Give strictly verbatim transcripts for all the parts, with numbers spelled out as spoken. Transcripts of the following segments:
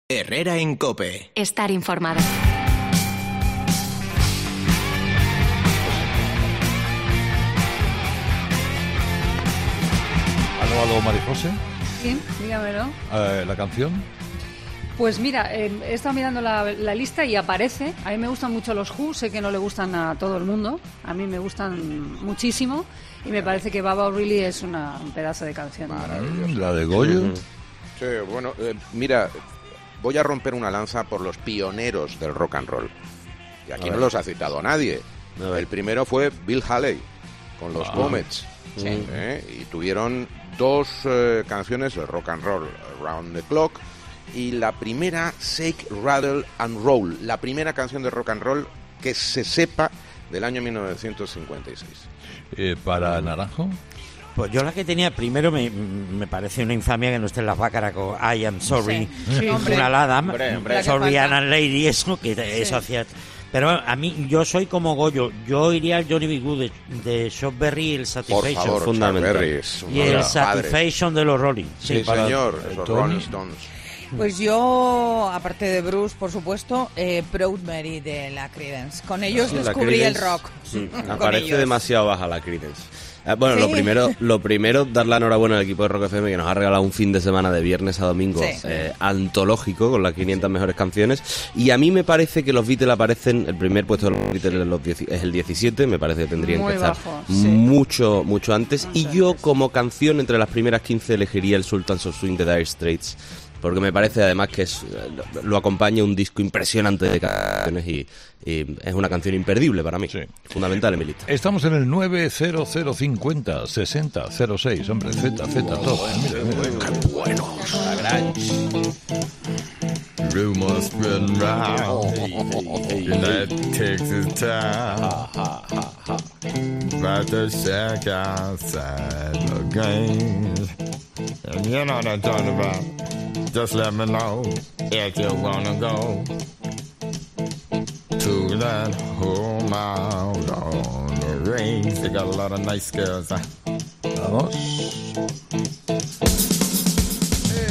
Herrera en COPE. Estar informado. Aló, aló, María José. Sí, dígamelo. Eh, ¿La canción? Pues mira, eh, he estado mirando la, la lista y aparece. A mí me gustan mucho los Who, sé que no le gustan a todo el mundo. A mí me gustan muchísimo y me parece que Baba O'Reilly es una, un pedazo de canción. Maravilloso. La de Goyo. Uh-huh. Sí, bueno, eh, mira, voy a romper una lanza por los pioneros del rock and roll. Y aquí no los ha citado nadie. El primero fue Bill Haley, con los ah. Comets. Sí. ¿Eh? Y tuvieron dos eh, canciones de rock and roll, Around the Clock, y la primera, Shake, Rattle and Roll, la primera canción de rock and roll que se sepa del año mil novecientos cincuenta y seis. Eh, ¿Para Naranjo? Pues yo la que tenía primero me, me parece una infamia que no esté en las Bácaras con I Am Sorry, sí, sí, una Adam, hombre, hombre. Sorry Anna Lady, eso que sí. Eso hacía. Pero a mí, yo soy como Goyo, yo iría al Johnny B. Good de, de Chuck Berry y el Satisfaction. Por favor, fundamental. Berry y el Satisfaction de los Rolling. Sí, sí señor, los Rolling Stones. Pues yo, aparte de Bruce, por supuesto, eh, Proud Mary de la Creedence. Con ellos sí, descubrí el rock. Sí, me parece ellos. demasiado baja la Creedence. Eh, bueno, ¿sí? lo primero, lo primero, dar la enhorabuena al equipo de Rock F M que nos ha regalado un fin de semana de viernes a domingo sí. eh, antológico con las quinientas mejores canciones. Y a mí me parece que los Beatles aparecen, el primer puesto de los Beatles los diez, es el diecisiete, me parece que tendrían Muy que estar bajo, sí. mucho, mucho antes. No y sé, yo, pues. como canción entre las primeras quince, elegiría el Sultans of Swing de Dire Straits. Porque me parece además que es, lo acompaña un disco impresionante de canciones y, y es una canción imperdible para mí, sí. fundamental en mi lista. Estamos en el nueve cero cero cincuenta sesenta cero seis, hombre, Z, Z, todo. Mira, mira. ¡Qué buenos! La Grange. Rumors spreading round, that Texas town, about to shack outside the game. And you know what I'm talking about. Just let me know if you wanna go to that home out on the range. They got a lot of nice girls. Huh? Vamos. Hey,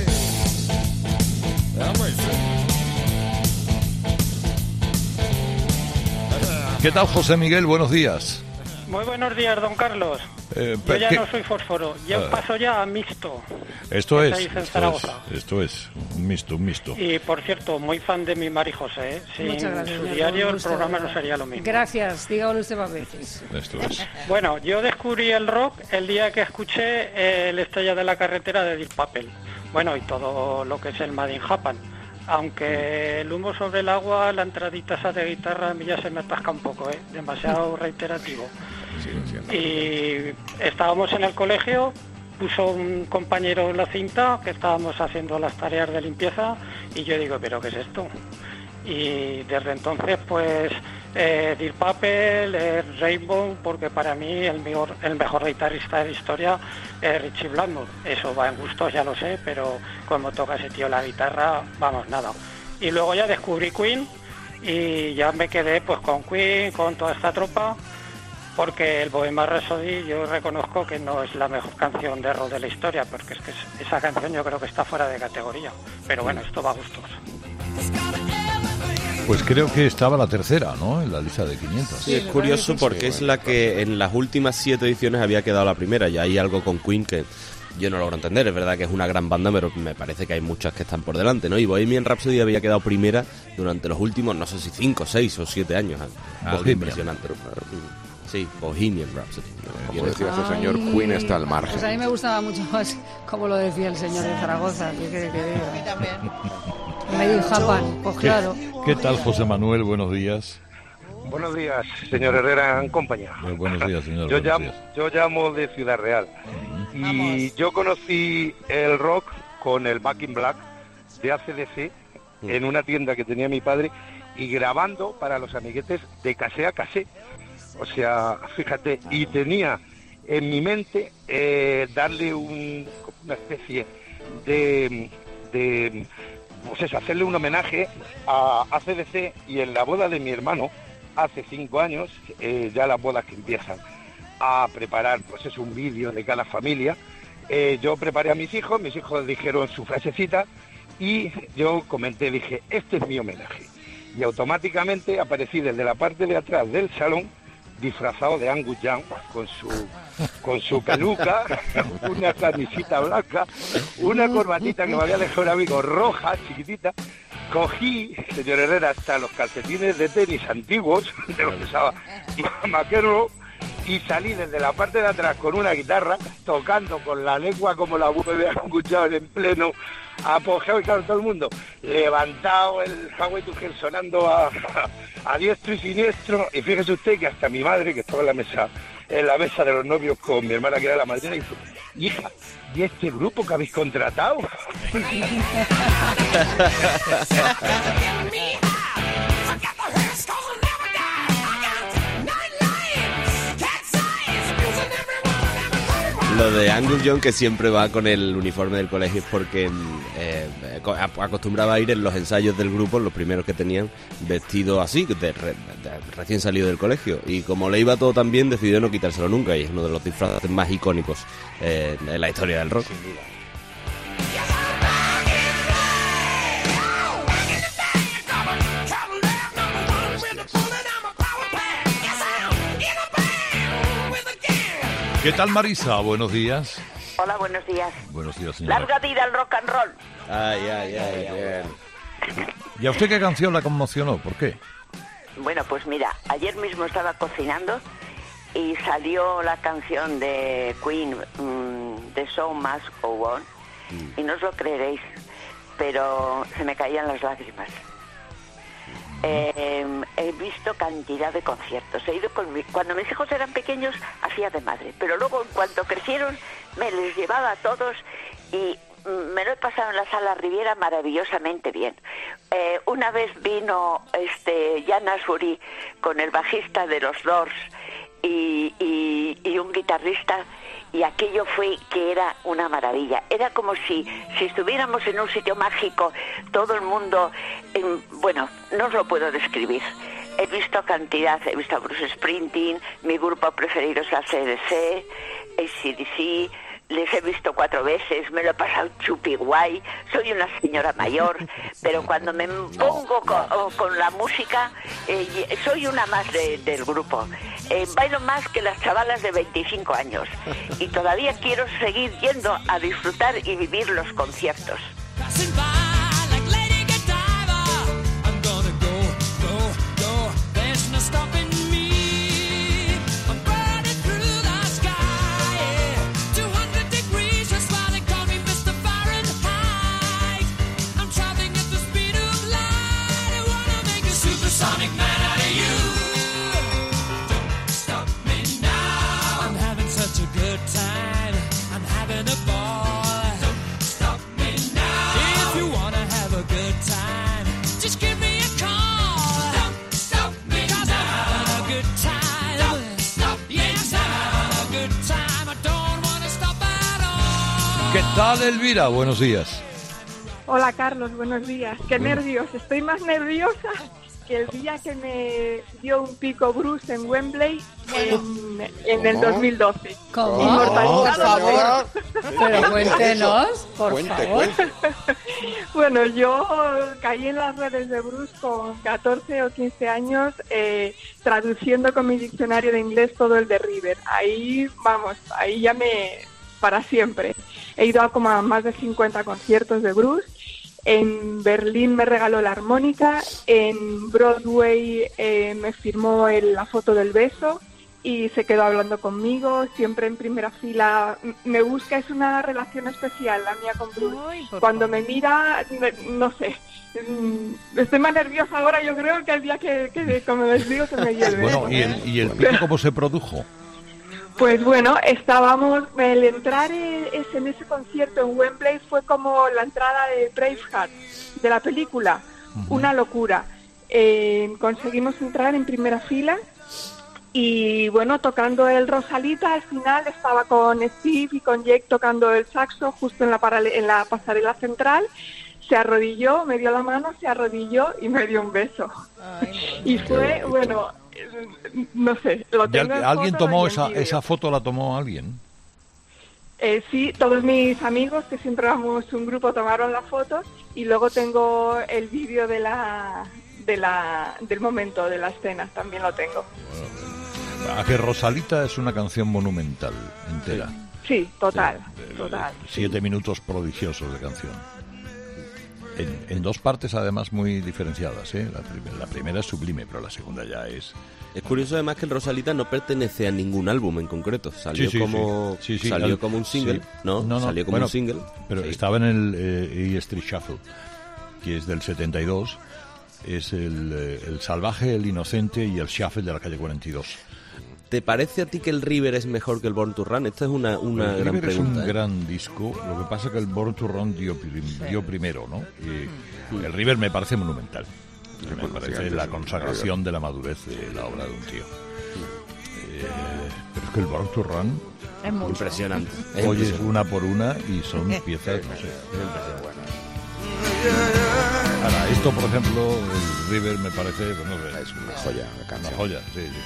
¿Qué tal, José Miguel? Buenos días. Muy buenos días, don Carlos. Eh, Yo ya ¿qué? no soy fósforo, ya Ah. paso ya a mixto. Esto que es, se dice en esto Zaragoza. es, esto es, un mixto, un mixto. Y por cierto, muy fan de mi Mari José, ¿eh? Sin Muchas gracias, su señor, diario con el gusto, programa verdad. no sería lo mismo. Gracias, dígalo usted más veces. Esto es. Bueno, yo descubrí el rock el día que escuché eh, el Estrella de la Carretera de Deep Purple. Bueno, y todo lo que es el Made in Japan. Aunque el humo sobre el agua, la entradita esa de guitarra a mí ya se me atasca un poco, ¿eh? Demasiado reiterativo. Y estábamos en el colegio, puso un compañero la cinta, que estábamos haciendo las tareas de limpieza, y yo digo, ¿pero qué es esto? Y desde entonces, pues, eh, Deep Purple, eh, Rainbow, porque para mí el mejor, el mejor guitarrista de la historia es Richie Blackmore. Eso va en gustos, ya lo sé, pero como toca ese tío la guitarra, vamos, nada. Y luego ya descubrí Queen, y ya me quedé pues con Queen, con toda esta tropa, porque el Bohemian Rhapsody yo reconozco que no es la mejor canción de rock de la historia, porque es que esa canción yo creo que está fuera de categoría. Pero bueno, esto va a gustos. Pues creo que estaba la tercera, ¿no? En la lista de quinientas. Sí, es curioso porque es la que en las últimas siete ediciones había quedado la primera. Y hay algo con Queen que yo no logro entender. Es verdad que es una gran banda, pero me parece que hay muchas que están por delante, ¿no? Y Bohemian Rhapsody había quedado primera durante los últimos, no sé si cinco, seis o siete años. Algo Bohemian. impresionante. Sí, Bohemian Rhapsody. Como decía ese señor, Queen está al margen. Pues a mí me gustaba mucho más como lo decía el señor de Zaragoza. ¿Qué quiere que diga? A mí también. Made in Japan, pues ¿Qué, claro. ¿Qué tal, José Manuel? Buenos días. Buenos días, señor Herrera en compañía. Muy buenos días, señor. Yo buenos llamo, días. yo llamo de Ciudad Real. Y Vamos. yo conocí el rock con el Back in Black de A C D C en una tienda que tenía mi padre y grabando para los amiguetes de casé a casé. O sea, fíjate, y tenía en mi mente eh, darle un, una especie de, de, pues eso, hacerle un homenaje a A C D C, y en la boda de mi hermano, hace cinco años, eh, ya las bodas que empiezan a preparar, pues es un vídeo de cada familia, eh, yo preparé a mis hijos, mis hijos dijeron su frasecita, y yo comenté, dije, este es mi homenaje. Y automáticamente aparecí desde la parte de atrás del salón, disfrazado de Angus Young, con su con su peluca, una camisita blanca, una corbatita que me había dejado un amigo roja, chiquitita. Cogí, señor Herrera, hasta los calcetines de tenis antiguos, de los que usaba McEnroe, y salí desde la parte de atrás con una guitarra, tocando con la lengua como la voz de Angus Young en pleno apogeo, y claro, todo el mundo levantado, el Highway to Hell sonando a, a, a diestro y siniestro, y fíjese usted que hasta mi madre, que estaba en la mesa en la mesa de los novios con mi hermana, que era la madrina, dijo, hija, ¿y este grupo que habéis contratado? Lo de Angus Young, que siempre va con el uniforme del colegio, es porque eh, acostumbraba a ir en los ensayos del grupo, los primeros que tenían, vestido así, de, de, de recién salido del colegio. Y como le iba todo tan bien, decidió no quitárselo nunca, y es uno de los disfraces más icónicos eh, en la historia del rock. Sin duda. ¿Qué tal, Marisa? Buenos días. Hola, buenos días. Buenos días, señora. Larga vida al rock and roll. Ay, ay, ay, ay. ¿Y a usted qué canción la conmocionó? ¿Por qué? Bueno, pues mira, ayer mismo estaba cocinando y salió la canción de Queen, mmm, The Show Must Go On, mm. y no os lo creeréis, pero se me caían las lágrimas. Eh, he visto cantidad de conciertos. He ido con mi... Cuando mis hijos eran pequeños hacía de madre, pero luego en cuanto crecieron me les llevaba a todos y me lo he pasado en la Sala Riviera maravillosamente bien. Eh, una vez vino este Jan Asbury con el bajista de los Doors y, y, y un guitarrista, y aquello fue que era una maravilla. Era como si, si estuviéramos en un sitio mágico, todo el mundo, en, bueno, no os lo puedo describir. He visto cantidad, he visto a Bruce Springsteen, mi grupo preferido es A C D C, A C D C, les he visto cuatro veces, me lo he pasado chupi guay, soy una señora mayor, pero cuando me pongo con, con la música, eh, soy una más de, del grupo. Eh, bailo más que las chavalas de veinticinco años y todavía quiero seguir yendo a disfrutar y vivir los conciertos. ¿Qué tal, Elvira? Buenos días. Hola, Carlos, buenos días. Qué nervios, estoy más nerviosa que el día que me dio un pico Bruce en Wembley en, en el dos mil doce. ¿Cómo? Inmortalizado. Por favor. Pero cuéntenos, por cuente, favor. Cuente. Bueno, yo caí en las redes de Bruce con catorce o quince años, eh, traduciendo con mi diccionario de inglés todo el de River. Ahí, vamos, ahí ya me... para siempre. He ido a como a más de cincuenta conciertos de Bruce. En Berlín me regaló la armónica, en Broadway eh, me firmó el, la foto del beso y se quedó hablando conmigo, siempre en primera fila. Me busca, es una relación especial la mía con Bruce. Ay, cuando me mira, no sé, estoy más nerviosa ahora, yo creo, que el día que, que como les digo, se me hierve. Bueno, ¿y el, y el pico cómo se produjo? Pues bueno, estábamos, el entrar en ese, en ese concierto en Wembley fue como la entrada de Braveheart, de la película, uh-huh. Una locura. Eh, conseguimos entrar en primera fila y bueno, tocando el Rosalita, al final estaba con Steve y con Jake tocando el saxo justo en la, parale- en la pasarela central. Se arrodilló, me dio la mano, se arrodilló y me dio un beso. Ay, y fue, bueno... no sé, lo tengo en ¿Alguien foto tomó y en esa, vídeo. esa foto? ¿La tomó alguien? Eh, sí, todos mis amigos, que siempre éramos un grupo, tomaron la foto y luego tengo el vídeo de la, de la, del momento, de la escena, también lo tengo. A que Rosalita es una canción monumental, entera. Sí, total, sí, total. Siete minutos prodigiosos de canción. En, en dos partes, además, muy diferenciadas, ¿eh? La, prim- la primera es sublime, pero la segunda ya es... Es curioso además que el Rosalita no pertenece a ningún álbum en concreto. Salió Sí, sí, como sí. Sí, sí, salió al- como un single, sí. ¿no? No, no, Salió como bueno, un single. Pero Sí. estaba en el eh, E Street Shuffle, que es del setenta y dos. Es el, eh, el Salvaje, el Inocente y el Shuffle de la calle cuarenta y dos. ¿Te parece a ti que el River es mejor que el Born to Run? Esta es una, una el gran River pregunta. es un ¿eh? gran disco, lo que pasa que el Born to Run dio, prim- dio primero, ¿no? Y el River me parece monumental. Me parece la consagración de la madurez de la obra de un tío. Eh, pero es que el Born to Run Es mucho. Impresionante. oyes una por una y son piezas, no sé. Ahora, esto, por ejemplo, el River me parece, bueno, Es una joya de una canción. joya, sí, sí.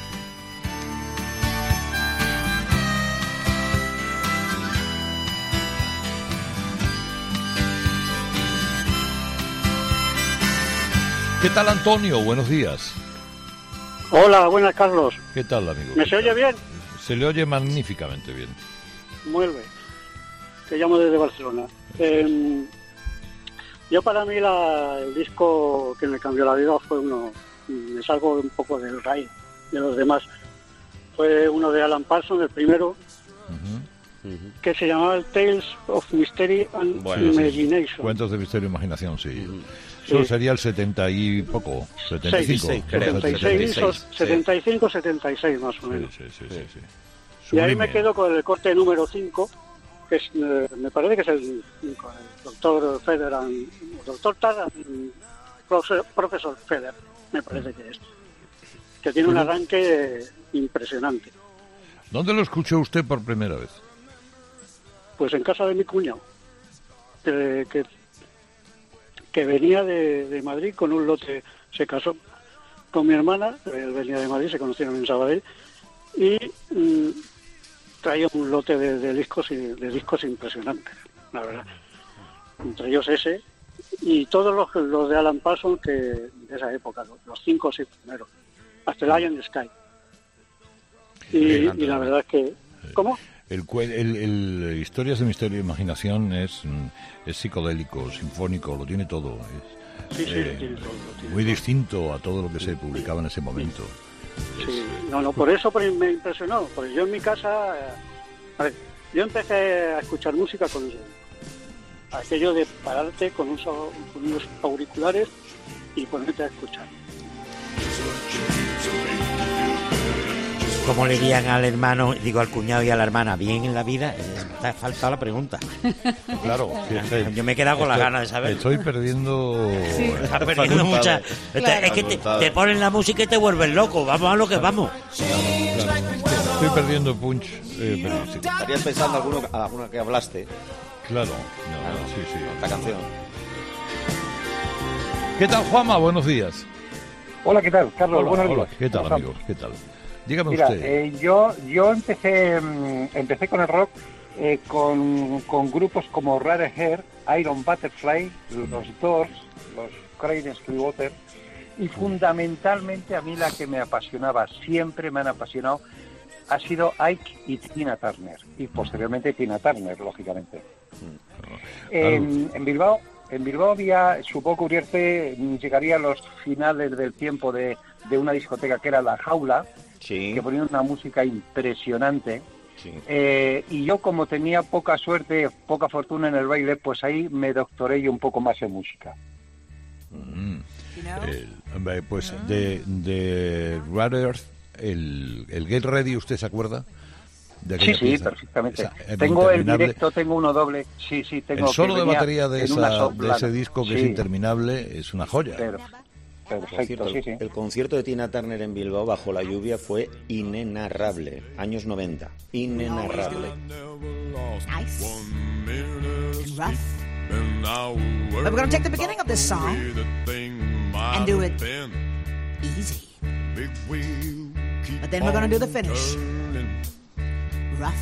¿Qué tal, Antonio? Buenos días. Hola, buenas, Carlos. ¿Qué tal, amigo? ¿Me ¿Qué se oye tal? bien? Se le oye magníficamente bien. Muy bien. Te llamo desde Barcelona. Eh, yo para mí la, el disco que me cambió la vida fue uno, me salgo un poco del raíz de los demás. Fue uno de Alan Parsons, el primero, que se llamaba el Tales of Mystery and Bueno, sí. Imagination. Cuentos de misterio e imaginación, sí. Sí. Eso sería el setenta y poco, setenta y cinco. Seis, creo. setenta y seis, o setenta y cinco, setenta y seis más o menos. Sí, sí, sí, sí. Y ahí Sublime. me quedo con el corte número cinco, que es, eh, me parece que es el, con el doctor Feder, and- doctor Tar, and profesor, profesor Feder, me parece que es, que tiene un arranque eh, impresionante. ¿Dónde lo escuchó usted por primera vez? Pues en casa de mi cuñado, que, que, que venía de, de Madrid con un lote, se casó con mi hermana, él venía de Madrid, se conocieron en Sabadell, y mm, traía un lote de, de discos y de discos impresionantes, la verdad. Entre ellos ese y todos los, los de Alan Parsons que de esa época, los, los cinco o seis primeros, hasta el Eye in the Sky. Y, y la verdad es que... ¿Cómo? El, cue- el, el Historias de Misterio e Imaginación es, mm, es psicodélico, sinfónico, lo tiene todo. Es, Sí, sí, eh, lo tiene todo, lo tiene muy distinto a todo lo que se publicaba en ese momento. Sí, no, no, por eso por- me impresionó, porque yo en mi casa, eh, a ver, yo empecé a escuchar música con aquello de pararte con, un so- con unos auriculares y ponerte a escuchar. ¿Cómo le dirían al hermano, digo al cuñado y a la hermana, bien en la vida? Eh, Te ha faltado la pregunta. Claro. sí, sí. Yo me he quedado con la Estoy- gana de saber. Estoy perdiendo... Sí, estás perdiendo mucha. Claro. Es que te, te ponen la música y te vuelves loco. Vamos a lo que vamos. Estoy perdiendo punch eh, periodístico. Estarías pensando alguno, alguna que hablaste. Claro, no, no, sí, sí. Esta canción. ¿Qué tal, Juanma? Buenos días. Hola, ¿qué tal, Carlos? Hola, Buenos hola. días. ¿Qué tal, ¿Cómo amigo? ¿Qué tal? Dígame Mira, usted. eh, yo yo empecé mm, empecé con el rock eh, con, con grupos como Rare Hair, Iron Butterfly, los Doors, los Creedence Clearwater, y fundamentalmente a mí la que me apasionaba, siempre me han apasionado, ha sido Ike y Tina Turner, y posteriormente Tina Turner, lógicamente. En, en Bilbao, en Bilbao había, supongo que Uriarte llegaría a los finales del tiempo de, de una discoteca que era La Jaula, que ponía una música impresionante. Eh, y yo, como tenía poca suerte, poca fortuna en el baile, pues ahí me doctoré yo un poco más en música. Mm. El- hombre, pues de, de Rare Earth, el, el Get Ready, ¿usted se acuerda? De Sí, aquella sí, pieza? perfectamente. Esa, eh, Tengo el interminable. directo, tengo uno doble. Sí, sí, tengo. El solo que de venía batería de, en una esa, de soplana. ese disco, que es Sí. interminable, es una joya. Por cierto, el, el concierto de Tina Turner en Bilbao bajo la lluvia fue inenarrable. Años noventa. Inenarrable. Nice and rough. But we're going to take the beginning of this song and do it easy. But then we're going to do the finish. Rough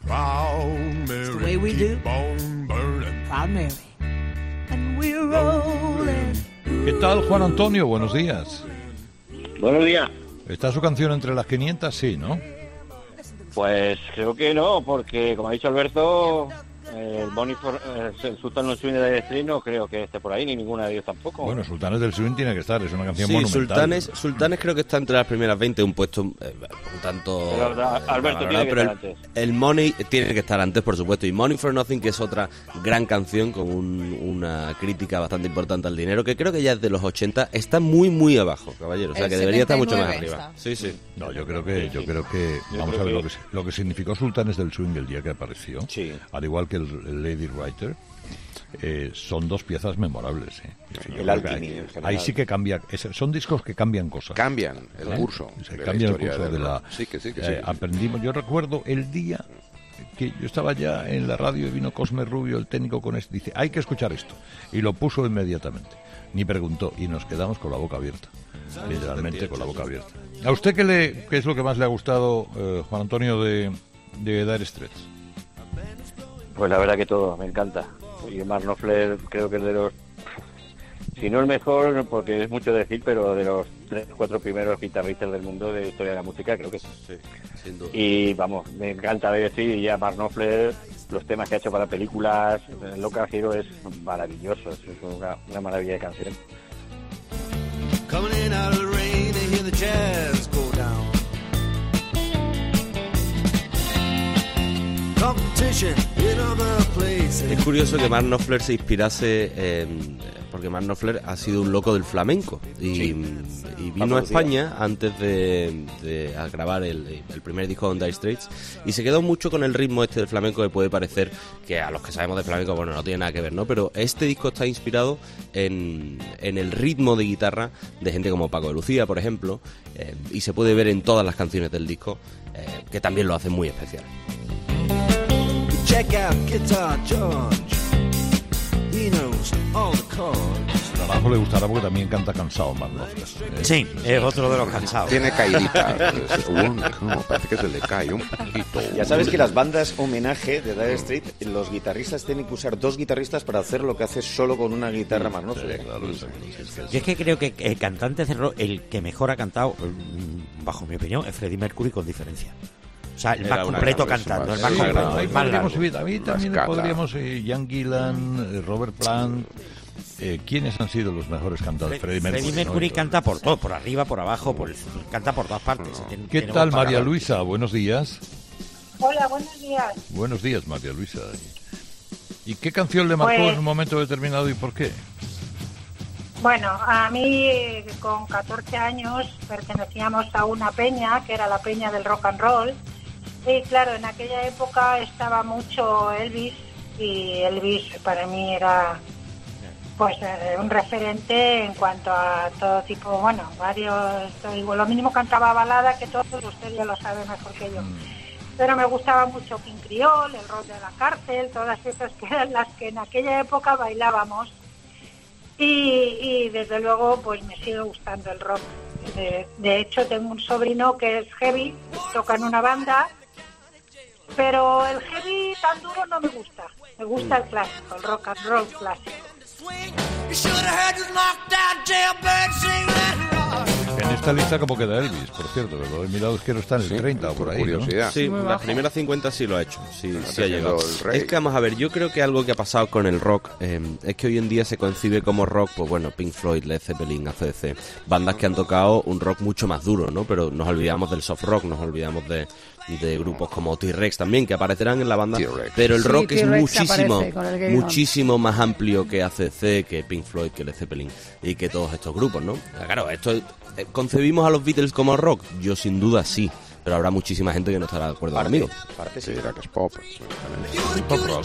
It's the way we do. Proud Mary. And we're rolling. ¿Qué tal, Juan Antonio? Buenos días. Buenos días. ¿Está su canción entre las quinientas? Sí, ¿no? Pues creo que no, porque como ha dicho Alberto, el Bonnie for, el Sultan del Swing de Dire Straits no creo que esté por ahí, ni ninguna de ellos tampoco. Bueno, Sultanes del Swing tiene que estar, es una canción sí, monumental. Sultanes, Sultanes creo que está entre las primeras veinte, un puesto eh, un tanto... Pero, eh, Alberto verdad, tiene que pero estar el, antes. el Money tiene que estar antes, por supuesto, y Money for Nothing, que es otra gran canción con un, una crítica bastante importante al dinero, que creo que ya es de los ochenta, está muy, muy abajo, caballero, o sea El que debería estar mucho más setenta y nueve arriba. está. Sí, sí. No, yo creo que, yo creo que Yo vamos creo a ver que- lo que, lo que significó Sultanes del Swing el día que apareció, Sí. al igual que el, el Lady Writer. Eh, son dos piezas memorables. ¿eh? Yo El creo que Alchemy, ahí, en general. ahí sí que cambia. es- son discos que cambian cosas. Cambian el ¿eh? curso. Se de la cambia el historia curso del de la. rock. Sí, que sí, que sí, eh, que sí. aprendimos. Yo recuerdo el día que yo estaba ya en la radio y vino Cosme Rubio, el técnico, con esto. Dice: hay que escuchar esto. Y lo puso inmediatamente. Ni preguntó. Y nos quedamos con la boca abierta. Literalmente con la boca abierta. ¿A usted qué, le, qué es lo que más le ha gustado, eh, Juan Antonio, de, de Dire Straits? Pues la verdad que todo, me encanta. Y Mark Knopfler creo que es de los, si no el mejor, porque es mucho decir, pero de los tres, cuatro primeros guitarristas del mundo de historia de la música, creo que sí. Sí, sin duda. Y vamos, me encanta decir, y ya Mark Knopfler, los temas que ha hecho para películas, Local Hero es maravilloso, es una, una maravilla de canción. Coming in out of the rain to hear the jazz go down. Competition in other places. Es curioso que Mark Knopfler se inspirase en... porque Mark Knopfler ha sido un loco del flamenco y, Sí. y vino a España antes de, de a grabar el, el primer disco de Dire Straits y se quedó mucho con el ritmo este del flamenco, que puede parecer que a los que sabemos de flamenco, bueno, no tiene nada que ver, ¿no? Pero este disco está inspirado en, en el ritmo de guitarra de gente como Paco de Lucía, por ejemplo, eh, y se puede ver en todas las canciones del disco, eh, que también lo hace muy especial. Check out Guitar George. He knows all the chords. A Naranjo le gustará porque también canta cansado, Mark Knopfler. ¿eh? Sí, es otro de los cansados. Tiene caidita. No, parece que se le cae un poquito. Ya sabes que las bandas homenaje de Dire Straits, los guitarristas tienen que usar dos guitarristas para hacer lo que hace solo con una guitarra más, ¿no? Sí, claro, exacto. Es que Yo es que creo que el cantante de rock, el que mejor ha cantado, mm, bajo mi opinión, es Freddie Mercury con diferencia. O sea, el Era más una completo gran cantando, el versión, más sí, completo, claro, el Ahí más podríamos largo. subir, a mí también Mascata. podríamos, eh, Ian Gillan, eh, Robert Plant. Eh, ¿Quiénes han sido los mejores cantadores? Freddie Mercury. Freddie ¿no? Mercury canta por todo, por arriba, por abajo, por el- canta por todas partes. Tiene- ¿Qué tiene tal, voz para María cantar. Luisa? Buenos días. Hola, buenos días. Buenos días, María Luisa. ¿Y qué canción le marcó Pues- en un momento determinado y por qué? Bueno, a mí eh, con catorce años pertenecíamos a una peña, que era la peña del rock and roll. Y claro, en aquella época estaba mucho Elvis y Elvis para mí era pues eh, un referente en cuanto a todo tipo, bueno, varios, todo- lo mismo cantaba balada que todos, usted ya lo sabe mejor que yo. Pero me gustaba mucho King Creole, el rock de la cárcel, todas esas que eran las que en aquella época bailábamos. Y, y desde luego pues me sigue gustando el rock. De, de hecho tengo un sobrino que es heavy, toca en una banda, pero el heavy tan duro no me gusta. Me gusta el clásico, el rock and roll clásico. You should have heard this knocked out jailbird sing that rock. En esta lista, ¿cómo queda Elvis? Por cierto, que lo he mirado, es que no está en el Sí, treinta o por por ahí, ¿no? curiosidad. Sí, Muy las bajo. primeras cincuenta sí lo ha hecho, sí, Está sí ha llegado. teniendo el rey. Es que vamos a ver, yo creo que algo que ha pasado con el rock eh, es que hoy en día se concibe como rock, pues bueno, Pink Floyd, Led Zeppelin, A C D C, bandas que han tocado un rock mucho más duro, ¿no? Pero nos olvidamos del soft rock, nos olvidamos de, de grupos como T-Rex también, que aparecerán en la banda, T-Rex. pero el Sí, rock es T-Rex muchísimo, aparece con el Gay On. muchísimo más amplio que A C D C, que Pink Floyd, que Led Zeppelin y que todos estos grupos, ¿no? Claro, esto es- eh, ¿concebimos a los Beatles como rock? Yo sin duda sí, pero habrá muchísima gente que no estará de acuerdo conmigo. Parte Sí, era que es pop. Pop rock.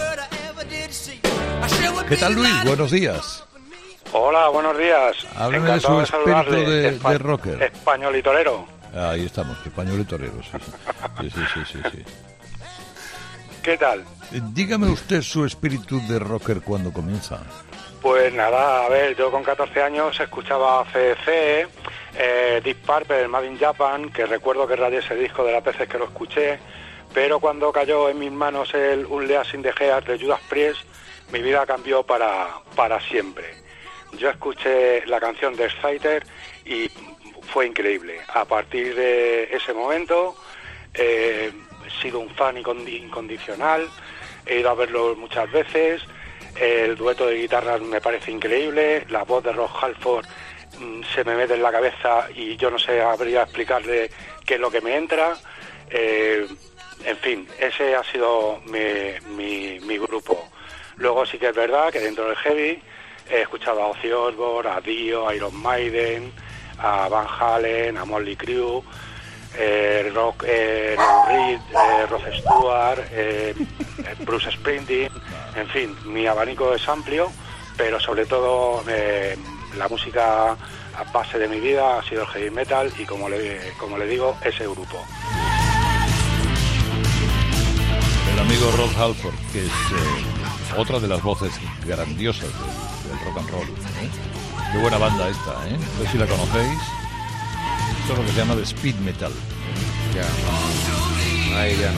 ¿Qué tal, Luis? Buenos días. Hola, buenos días. Háblame de su Encantado espíritu saludarle, de, espa- de rocker. Español y torero. Ahí estamos, español y torero, sí. Sí, sí, sí, sí, sí. ¿Qué tal? Eh, Dígame usted su espíritu de rocker cuando comienza. Pues nada, a ver, yo con catorce años escuchaba C D C, eh, Deep Purple, el Made in Japan, que recuerdo que rayé ese disco de las veces que lo escuché, pero cuando cayó en mis manos el Un Leas in the Heart de Judas Priest, mi vida cambió para, para siempre. Yo escuché la canción de Exciter y fue increíble. A partir de ese momento eh, he sido un fan incondicional, he ido a verlo muchas veces, el dueto de guitarras me parece increíble, la voz de Rob Halford mmm, se me mete en la cabeza y yo no sé, habría explicarle qué es lo que me entra. Eh, en fin, ese ha sido mi, mi, mi grupo. Luego sí que es verdad que dentro del heavy he escuchado a Ozzy Osbourne, a Dio, a Iron Maiden, a Van Halen, a Motley Crue, eh, rock, eh, Lou Reed, eh, Rod Stewart, eh, Bruce Springsteen, en fin, mi abanico es amplio, pero sobre todo eh, la música a base de mi vida ha sido el heavy metal y como le, como le digo, ese grupo. El amigo Rob Halford, que es eh, otra de las voces grandiosas del, del rock and roll. ¿eh? Qué buena banda esta, ¿eh? No sé si la conocéis. Esto es lo que se llama de speed metal. Ya, ahí ya no.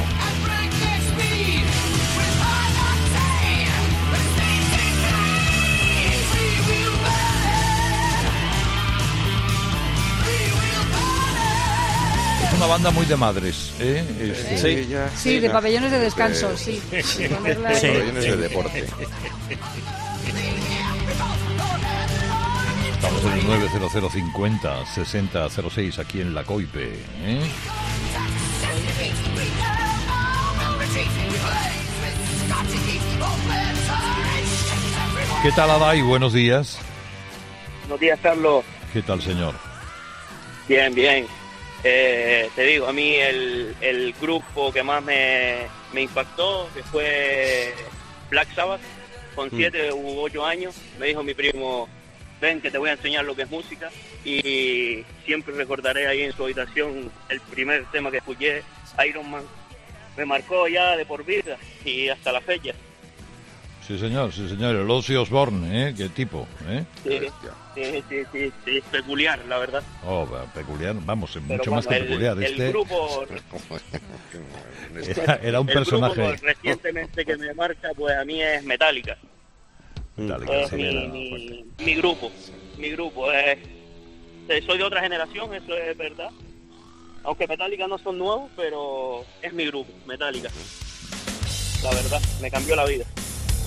Es una banda muy de madres, ¿eh? Este, sí, ya, sí, sí, de pabellones de descanso, sí. sí. Ponerla... sí. Pabellones de deporte. Estamos en el nueve cero cero cincuenta sesenta cero seis aquí en La Coipe, ¿eh? ¿Qué tal, Adai? Buenos días. Buenos días, Carlos. ¿Qué tal, señor? Bien, bien. Eh, te digo, a mí el, el grupo que más me, me impactó, que fue Black Sabbath, con siete mm. u ocho años, me dijo mi primo, ven que te voy a enseñar lo que es música, y siempre recordaré ahí en su habitación el primer tema que escuché, Iron Man. Me marcó ya de por vida y hasta la fecha. Sí, señor, sí, señor, el Ozzy Osbourne, ¿eh? Qué tipo, ¿eh? Sí, sí, sí, sí, sí, peculiar, la verdad. Oh, peculiar, vamos, Pero mucho bueno, más que el, peculiar. El este grupo... era, era un el personaje... grupo recientemente que me marca, pues a mí es Metallica. Metallica es sí, mi, mi, mi grupo, mi grupo. Es, soy de otra generación, eso es verdad. Aunque Metallica no son nuevos, pero es mi grupo, Metallica. La verdad, me cambió la vida.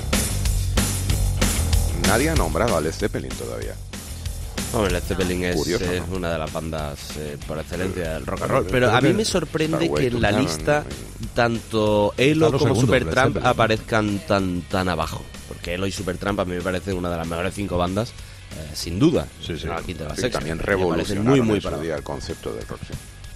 Nadie ha nombrado a Led Zeppelin todavía. Hombre, Led Zeppelin es, Curioso, ¿no? es una de las bandas eh, por excelencia del rock and roll. Pero a mí me sorprende que en la lista tanto Elo como Supertramp aparezcan tan tan abajo. Porque Elo y Supertramp a mí me parecen una de las mejores cinco bandas, eh, sin duda. Sí, sí. No, aquí te la Sí, sexta. también Me revolucionaron muy, muy en su para día el concepto del rock. Sí.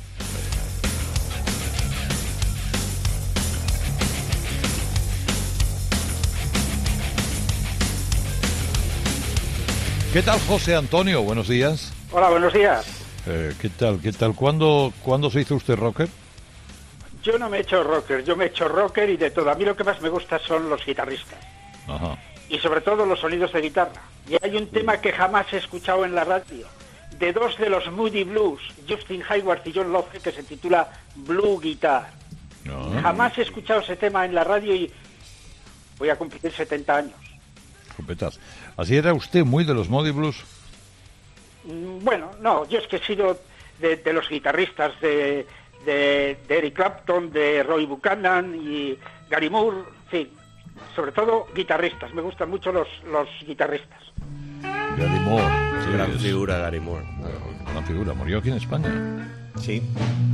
¿Qué tal, José Antonio? Buenos días. Hola, buenos días. Eh, ¿Qué tal? ¿Qué tal? ¿Cuándo, ¿Cuándo se hizo usted rocker? Yo no me he hecho rocker, yo me he hecho rocker y de todo. A mí lo que más me gusta son los guitarristas. Ajá. Y sobre todo los sonidos de guitarra. Y hay un tema que jamás he escuchado en la radio, de dos de los Moody Blues, Justin Hayward y John Love, que se titula Blue Guitar. No. Jamás he escuchado ese tema en la radio y voy a cumplir setenta años. Competas. ¿Así era usted muy de los Moody Blues? Bueno, no, yo es que he sido de, de los guitarristas de, de, de Eric Clapton, de Roy Buchanan y Gary Moore, sí, sobre todo guitarristas, me gustan mucho los, los guitarristas. Gary Moore, sí, gran es... figura Gary Moore. Gran figura, murió aquí en España. Sí.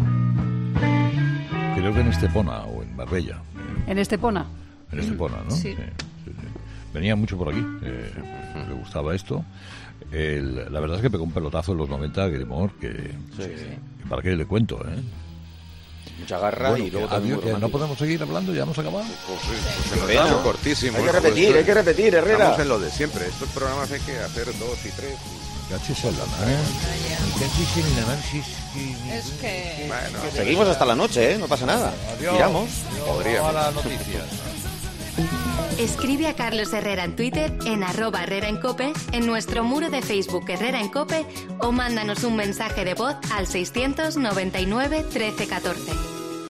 Creo que en Estepona o en Marbella. ¿En Estepona? En Estepona, ¿no? Sí. Sí, sí, sí. Venía mucho por aquí, eh, le gustaba esto. El, la verdad es que pegó un pelotazo en los noventa Gary Moore, que, Sí, que, sí. que para qué le cuento, ¿eh? Mucha garra Bueno, y luego que, también adiós, muy que no podemos seguir hablando, ya hemos acabado. Pues sí, pues se nos Venga. ha hecho cortísimo. Hay que hijo, repetir, esto hay que es- repetir, Herrera. Estamos en lo de siempre. Estos programas hay que hacer dos y tres. Cachis en la mar. Cachis en la mar, sí, sí. Es que... Bueno, Seguimos hasta la noche, ¿eh? No pasa nada. Adiós. Tiramos. Podríamos. A las noticias. Escribe a Carlos Herrera en Twitter, en arroba Herrera en Cope, en nuestro muro de Facebook Herrera en Cope o mándanos un mensaje de voz al seiscientos noventa y nueve trece catorce.